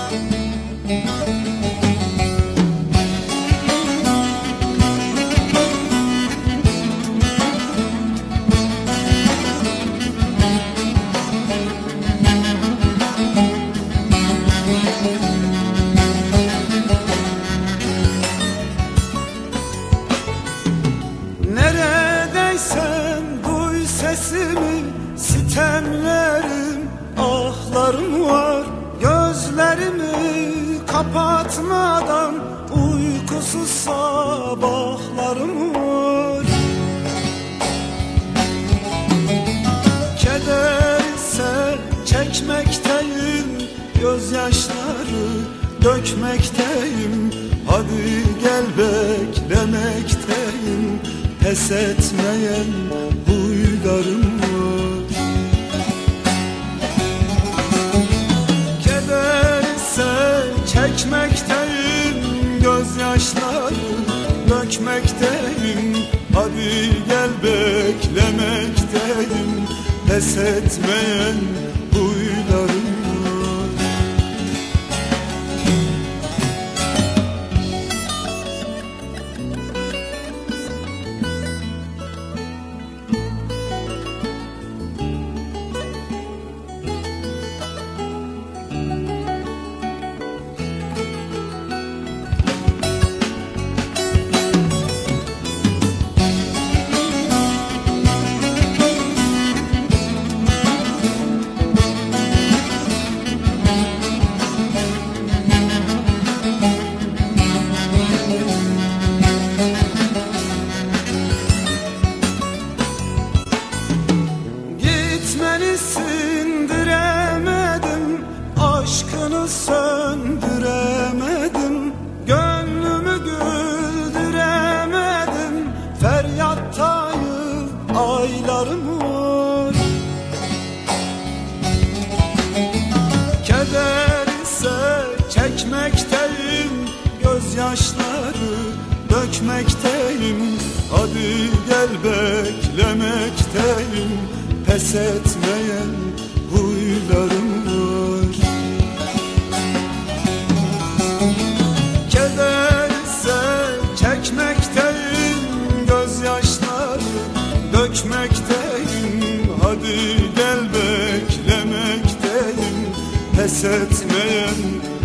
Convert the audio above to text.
Neredeysen duy sesimi, sitemlerim, ahlarım var. Gözlerimi kapatmadan uykusuz sabahlarım var. Keder ise çekmekteyim, gözyaşları dökmekteyim. Hadi gel beklemekteyim, pes etmeyen huylarım var. Keder ise çekmekteyim, gözyaşları dökmekteyim. Hadi gel beklemekteyim, pes etmeyen huylarım var. Sindiremedim, aşkını söndüremedim, gönlümü güldüremedim. Feryattayım, aylarım var. Keder ise çekmekteyim, gözyaşları dökmekteyim. Hadi gel beklemekteyim, pes etmeyen huylarım var. Keder ise çekmekteyim, gözyaşları dökmekteyim. Hadi gel beklemekteyim, pes etmeyen